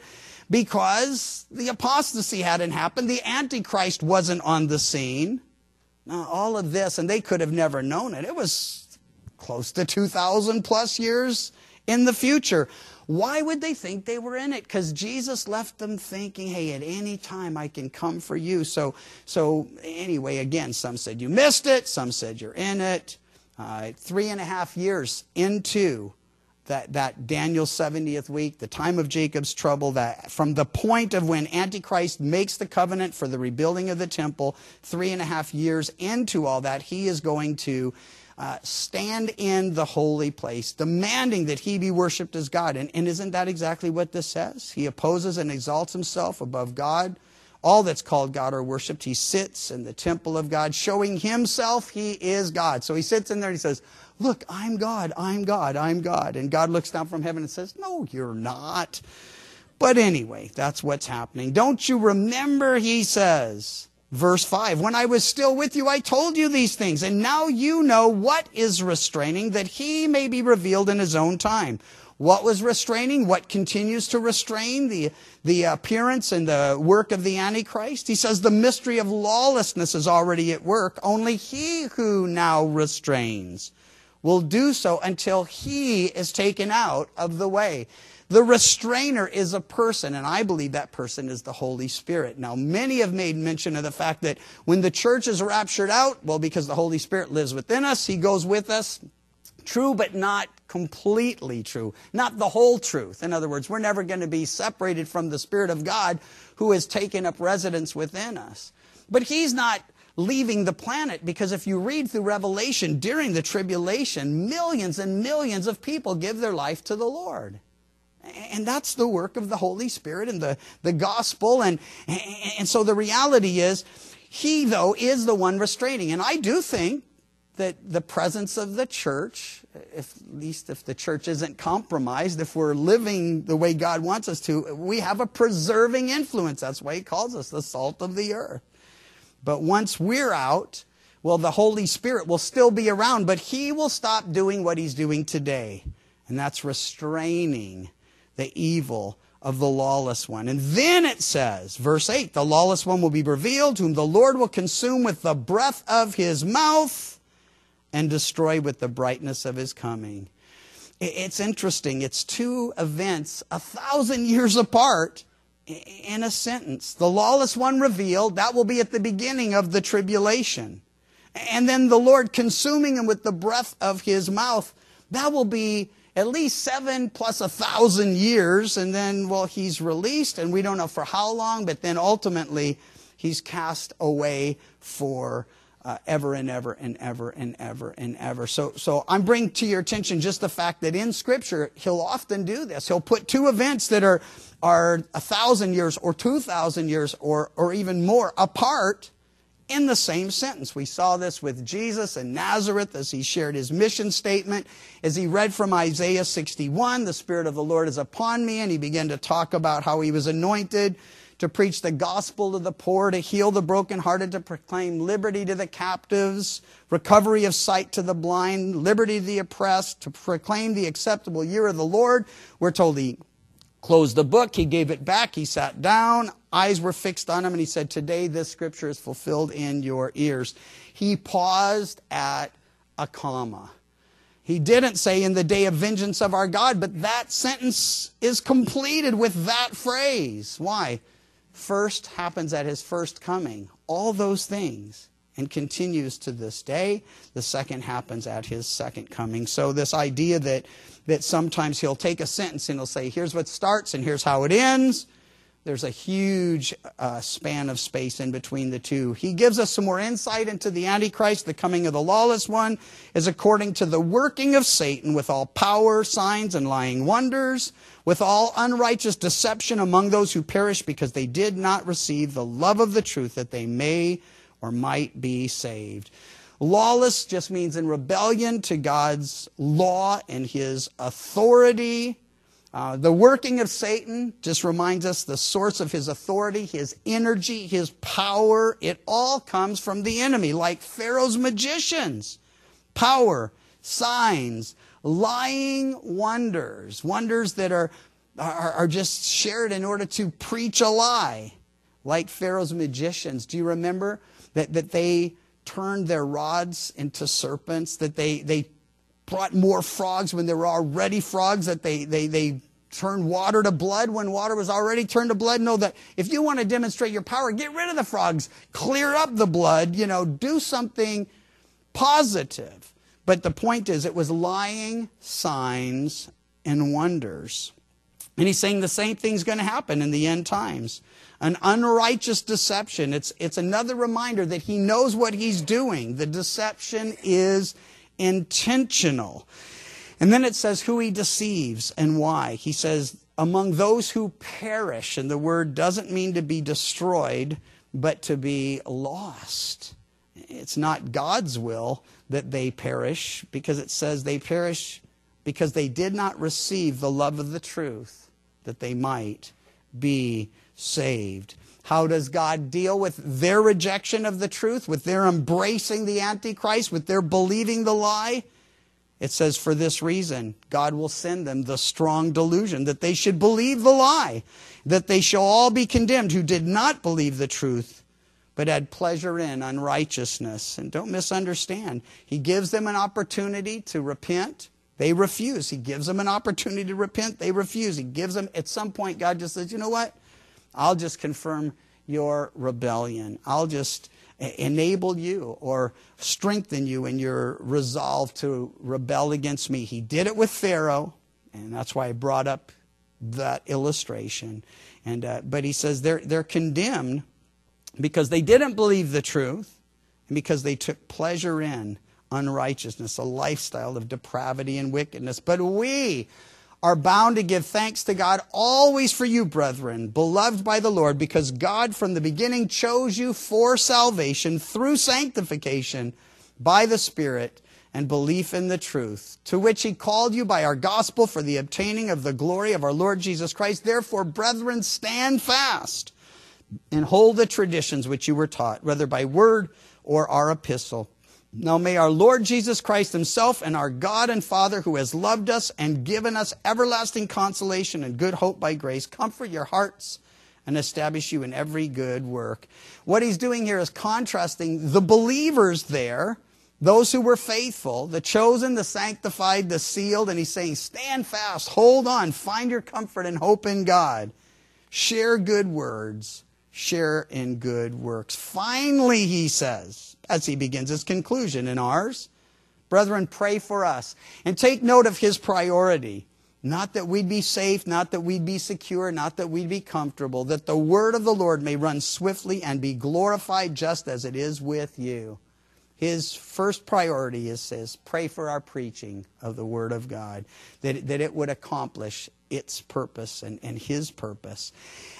Because the apostasy hadn't happened. The Antichrist wasn't on the scene. Now, all of this, and they could have never known it. It was close to two thousand plus years in the future. Why would they think they were in it? Because Jesus left them thinking, hey, at any time I can come for you. So, so anyway, again, some said you missed it. Some said you're in it. Uh, three and a half years into That, that Daniel's seventieth week, the time of Jacob's trouble, that from the point of when Antichrist makes the covenant for the rebuilding of the temple, three and a half years into all that, he is going to uh, stand in the holy place, demanding that he be worshipped as God. And, and isn't that exactly what this says? He opposes and exalts himself above God. All that's called God are worshipped. He sits in the temple of God, showing himself he is God. So he sits in there and he says, look, I'm God, I'm God, I'm God. And God looks down from heaven and says, no, you're not. But anyway, that's what's happening. Don't you remember, he says, verse five, when I was still with you, I told you these things. And now you know what is restraining, that he may be revealed in his own time. What was restraining? What continues to restrain the, the appearance and the work of the Antichrist? He says the mystery of lawlessness is already at work. Only he who now restrains will do so until he is taken out of the way. The restrainer is a person, and I believe that person is the Holy Spirit. Now, many have made mention of the fact that when the church is raptured out, well, because the Holy Spirit lives within us, he goes with us. True, but not completely true. Not the whole truth. In other words, we're never going to be separated from the Spirit of God who has taken up residence within us. But he's not leaving the planet, because if you read through Revelation, during the tribulation, millions and millions of people give their life to the Lord. And that's the work of the Holy Spirit and the, the gospel. And, and so the reality is, he, though, is the one restraining. And I do think that the presence of the church, if, at least if the church isn't compromised, if we're living the way God wants us to, we have a preserving influence. That's why he calls us the salt of the earth. But once we're out, well, the Holy Spirit will still be around, but he will stop doing what he's doing today. And that's restraining the evil of the lawless one. And then it says, verse eight, the lawless one will be revealed, whom the Lord will consume with the breath of his mouth and destroy with the brightness of his coming. It's interesting. It's two events a thousand years apart in a sentence. The lawless one revealed, that will be at the beginning of the tribulation. And then the Lord consuming him with the breath of his mouth, that will be at least seven plus a thousand years. And then, well, he's released, and we don't know for how long, but then ultimately he's cast away for uh, ever and ever and ever and ever and ever. So, so I'm bringing to your attention just the fact that in Scripture, he'll often do this. He'll put two events that are, are a thousand years or two thousand years or, or even more apart in the same sentence. We saw this with Jesus in Nazareth as he shared his mission statement. As he read from Isaiah sixty-one, the Spirit of the Lord is upon me, and he began to talk about how he was anointed to preach the gospel to the poor, to heal the brokenhearted, to proclaim liberty to the captives, recovery of sight to the blind, liberty to the oppressed, to proclaim the acceptable year of the Lord. We're told he closed the book, he gave it back, he sat down, eyes were fixed on him, and he said, today this scripture is fulfilled in your ears. He paused at a comma. He didn't say in the day of vengeance of our God, but that sentence is completed with that phrase. Why? First happens at his first coming. All those things. And continues to this day. The second happens at his second coming. So this idea that, that sometimes he'll take a sentence and he'll say, here's what starts and here's how it ends. There's a huge uh, span of space in between the two. He gives us some more insight into the Antichrist. The coming of the lawless one is according to the working of Satan with all power, signs, and lying wonders, with all unrighteous deception among those who perish because they did not receive the love of the truth that they may or might be saved. Lawless just means in rebellion to God's law and his authority. Uh, the working of Satan just reminds us the source of his authority, his energy, his power. It all comes from the enemy, like Pharaoh's magicians. Power, signs, lying wonders. Wonders that are, are, are just shared in order to preach a lie, like Pharaoh's magicians. Do you remember that, that they turned their rods into serpents, that they, they brought more frogs when there were already frogs, that they, they, they turned water to blood when water was already turned to blood? No, that if you want to demonstrate your power, get rid of the frogs, clear up the blood, you know, do something positive. But the point is, it was lying signs and wonders. And he's saying the same thing's going to happen in the end times. An unrighteous deception. It's, it's another reminder that he knows what he's doing. The deception is intentional. And then it says who he deceives and why. He says, among those who perish, and the word doesn't mean to be destroyed, but to be lost. It's not God's will that they perish, because it says they perish because they did not receive the love of the truth, that they might be saved. How does God deal with their rejection of the truth, with their embracing the Antichrist, with their believing the lie? It says, for this reason, God will send them the strong delusion that they should believe the lie, that they shall all be condemned who did not believe the truth, but had pleasure in unrighteousness. And don't misunderstand. He gives them an opportunity to repent. They refuse. He gives them an opportunity to repent. They refuse. He gives them, at some point, God just says, you know what? I'll just confirm your rebellion. I'll just enable you or strengthen you in your resolve to rebel against me. He did it with Pharaoh, and that's why I brought up that illustration. And uh, but he says they're they're condemned because they didn't believe the truth and because they took pleasure in unrighteousness, a lifestyle of depravity and wickedness. But we are bound to give thanks to God always for you, brethren, beloved by the Lord, because God from the beginning chose you for salvation through sanctification by the Spirit and belief in the truth, to which he called you by our gospel for the obtaining of the glory of our Lord Jesus Christ. Therefore, brethren, stand fast and hold the traditions which you were taught, whether by word or our epistle. Now may our Lord Jesus Christ himself and our God and Father, who has loved us and given us everlasting consolation and good hope by grace, comfort your hearts and establish you in every good work. What he's doing here is contrasting the believers there, those who were faithful, the chosen, the sanctified, the sealed, and he's saying, stand fast, hold on, find your comfort and hope in God. Share good words, share in good works. Finally, he says, as he begins his conclusion in ours, Brethren, pray for us. And take note of his priority. Not that we'd be safe, not that we'd be secure, not that we'd be comfortable, that the word of the Lord may run swiftly and be glorified just as it is with you. His first priority is, says, pray for our preaching of the Word of God, that, that it would accomplish its purpose and, and His purpose.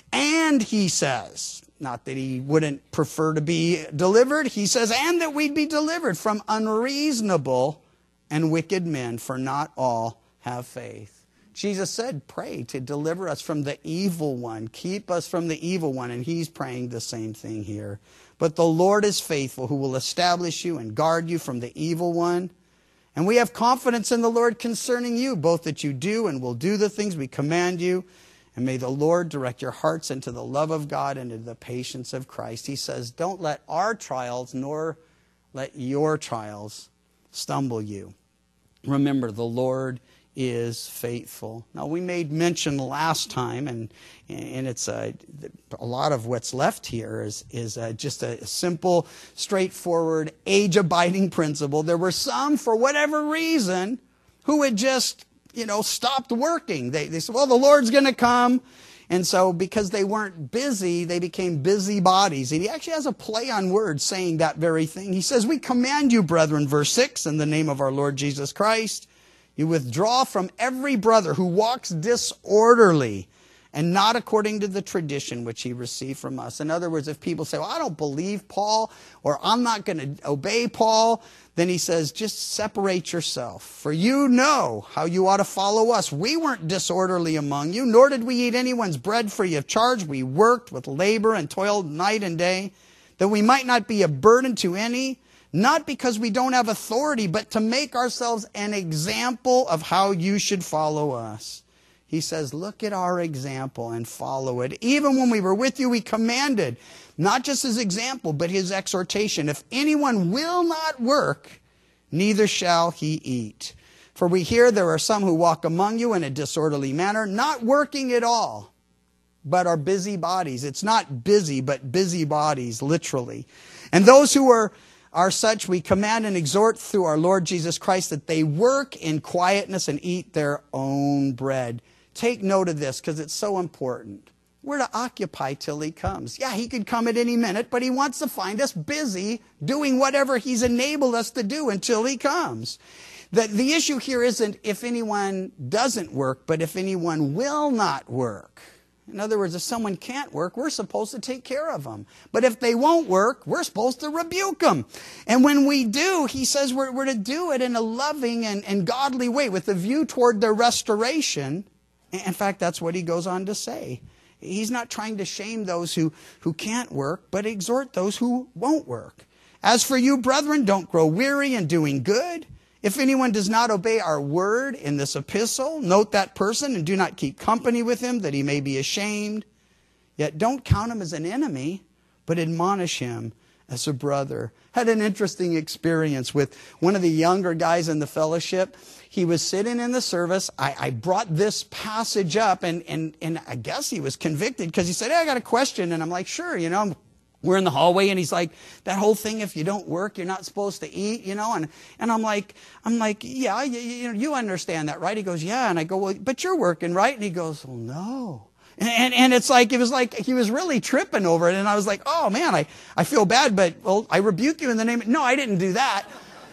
And he says, not that he wouldn't prefer to be delivered, he says, and that we'd be delivered from unreasonable and wicked men, for not all have faith. Jesus said, pray to deliver us from the evil one. Keep us from the evil one. And he's praying the same thing here. But the Lord is faithful, who will establish you and guard you from the evil one. And we have confidence in the Lord concerning you, both that you do and will do the things we command you. And may the Lord direct your hearts into the love of God and into the patience of Christ. He says, don't let our trials nor let your trials stumble you. Remember, the Lord is faithful. Now, we made mention last time, and and it's a, a lot of what's left here is, is a, just a simple, straightforward, age-abiding principle. There were some, for whatever reason, who had just, you know, stopped working. They, they said, well, the Lord's going to come. And so because they weren't busy, they became busybodies. And he actually has a play on words saying that very thing. He says, we command you, brethren, verse six, in the name of our Lord Jesus Christ, you withdraw from every brother who walks disorderly and not according to the tradition which he received from us. In other words, if people say, well, I don't believe Paul, or I'm not going to obey Paul, then he says, just separate yourself. For you know how you ought to follow us. We weren't disorderly among you, nor did we eat anyone's bread free of charge. We worked with labor and toiled night and day, that we might not be a burden to any, not because we don't have authority, but to make ourselves an example of how you should follow us. He says, look at our example and follow it. Even when we were with you, we commanded, not just his example, but his exhortation. If anyone will not work, neither shall he eat. For we hear there are some who walk among you in a disorderly manner, not working at all, but are busybodies. It's not busy, but busybodies, literally. And those who are are such, we command and exhort through our Lord Jesus Christ that they work in quietness and eat their own bread. Take note of this because it's so important. We're to occupy till he comes. Yeah, he could come at any minute, but he wants to find us busy doing whatever he's enabled us to do until he comes. The, the issue here isn't if anyone doesn't work, but if anyone will not work. In other words, if someone can't work, we're supposed to take care of them. But if they won't work, we're supposed to rebuke them. And when we do, he says we're, we're to do it in a loving and, and godly way with a view toward their restoration. In fact, that's what he goes on to say. He's not trying to shame those who, who can't work, but exhort those who won't work. As for you, brethren, don't grow weary in doing good. If anyone does not obey our word in this epistle, note that person and do not keep company with him, that he may be ashamed. Yet don't count him as an enemy, but admonish him as a brother. Had an interesting experience with one of the younger guys in the fellowship. He was sitting in the service. I, I brought this passage up, and, and, and I guess he was convicted because he said, hey, I got a question. And I'm like, sure, you know, we're in the hallway, and he's like, that whole thing, if you don't work, you're not supposed to eat, you know? And and I'm like, I'm like, yeah, you, you, you understand that, right? He goes, yeah. And I go, well, but you're working, right? And he goes, well, no. And, and and it's like, it was like he was really tripping over it. And I was like, oh, man, I, I feel bad, but, well, I rebuke you in the name of, no, I didn't do that.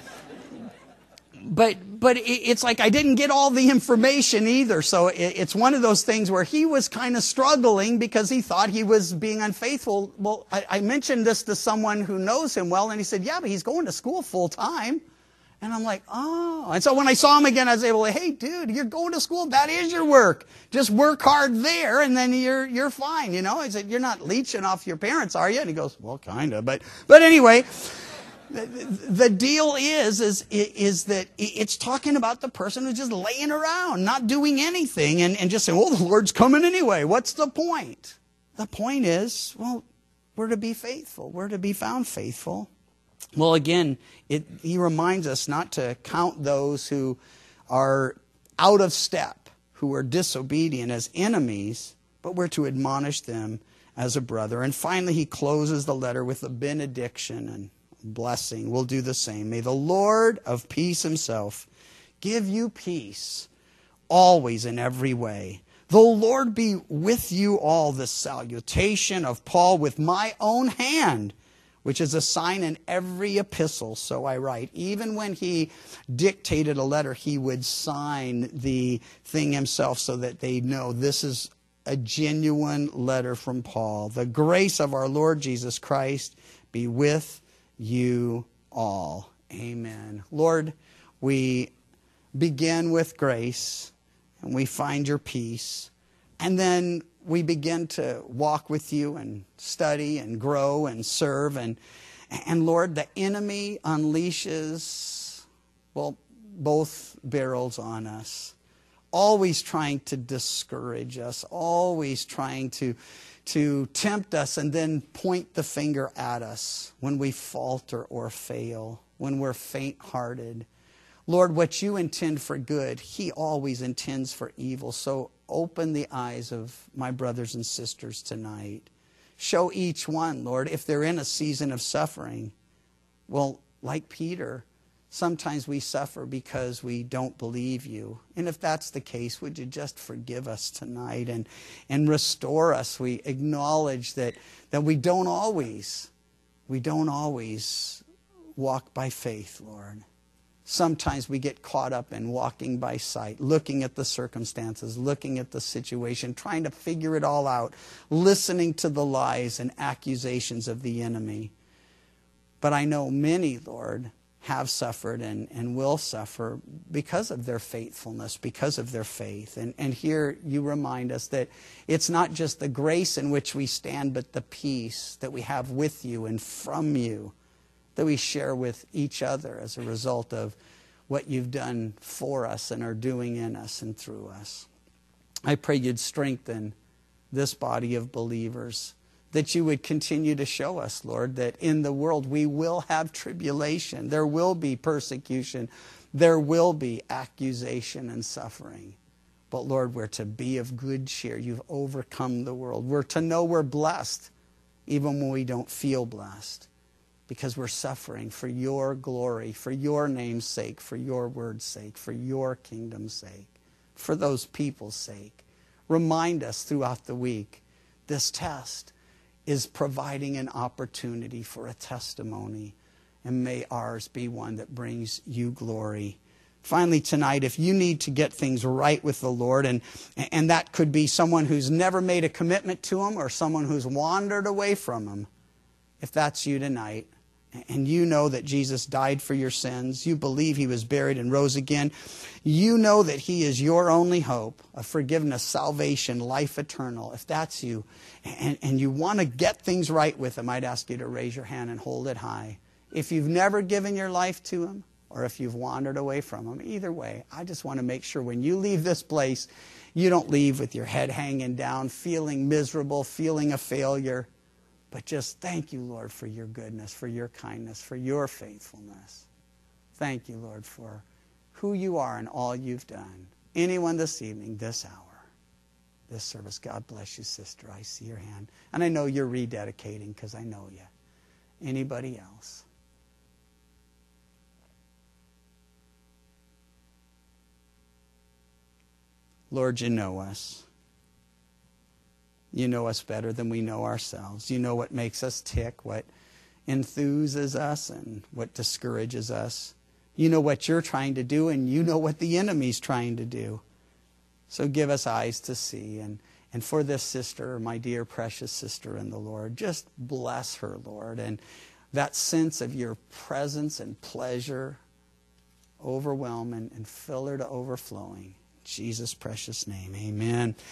But but it's like I didn't get all the information either. So it's one of those things where he was kind of struggling because he thought he was being unfaithful. Well, I, I mentioned this to someone who knows him well, and he said, yeah, but he's going to school full time. And I'm like, oh. And so when I saw him again, I was able to, hey, dude, you're going to school. That is your work. Just work hard there, and then you're you're fine. You know, I said, you're not leeching off your parents, are you? And he goes, well, kind of. But but anyway. The deal is, is, is that it's talking about the person who's just laying around, not doing anything, and, and just saying, well, the Lord's coming anyway. What's the point? The point is, well, we're to be faithful. We're to be found faithful. Well, again, it, he reminds us not to count those who are out of step, who are disobedient as enemies, but we're to admonish them as a brother. And finally, he closes the letter with a benediction, and blessing. We'll do the same. May the Lord of peace himself give you peace always in every way. The Lord be with you all. The salutation of Paul with my own hand, which is a sign in every epistle, so I write. Even when he dictated a letter, he would sign the thing himself so that they know this is a genuine letter from Paul. The grace of our Lord Jesus Christ be with you all. Amen. Lord, we begin with grace and we find your peace. And then we begin to walk with you and study and grow and serve. And, and Lord, the enemy unleashes, well, both barrels on us. Always trying to discourage us. Always trying to, to tempt us and then point the finger at us when we falter or fail, when we're faint-hearted. Lord, what you intend for good, he always intends for evil. So open the eyes of my brothers and sisters tonight. Show each one, Lord, if they're in a season of suffering. Well, like Peter, sometimes we suffer because we don't believe you. And if that's the case, would you just forgive us tonight and, and restore us? We acknowledge that, that we don't always, we don't always walk by faith, Lord. Sometimes we get caught up in walking by sight, looking at the circumstances, looking at the situation, trying to figure it all out, listening to the lies and accusations of the enemy. But I know many, Lord, have suffered and, and will suffer because of their faithfulness, because of their faith. And, and here you remind us that it's not just the grace in which we stand, but the peace that we have with you and from you, that we share with each other as a result of what you've done for us and are doing in us and through us. I pray you'd strengthen this body of believers, that you would continue to show us, Lord, that in the world we will have tribulation, there will be persecution, there will be accusation and suffering. But Lord, we're to be of good cheer. You've overcome the world. We're to know we're blessed even when we don't feel blessed, because we're suffering for your glory, for your name's sake, for your word's sake, for your kingdom's sake, for those people's sake. Remind us throughout the week, this test is providing an opportunity for a testimony, and may ours be one that brings you glory. Finally tonight, if you need to get things right with the Lord, and, and that could be someone who's never made a commitment to Him or someone who's wandered away from Him, if that's you tonight, and you know that Jesus died for your sins, you believe He was buried and rose again, you know that He is your only hope of forgiveness, salvation, life eternal. If that's you, and, and you want to get things right with Him, I'd ask you to raise your hand and hold it high. If you've never given your life to Him, or if you've wandered away from Him, either way, I just want to make sure when you leave this place, you don't leave with your head hanging down, feeling miserable, feeling a failure. But just thank you, Lord, for your goodness, for your kindness, for your faithfulness. Thank you, Lord, for who you are and all you've done. Anyone this evening, this hour, this service, God bless you, sister. I see your hand. And I know you're rededicating because I know you. Anybody else? Lord, you know us. You know us better than we know ourselves. You know what makes us tick, what enthuses us, and what discourages us. You know what you're trying to do, and you know what the enemy's trying to do. So give us eyes to see. And, and for this sister, my dear precious sister in the Lord, just bless her, Lord. And that sense of your presence and pleasure overwhelm and, and fill her to overflowing. In Jesus' precious name, amen.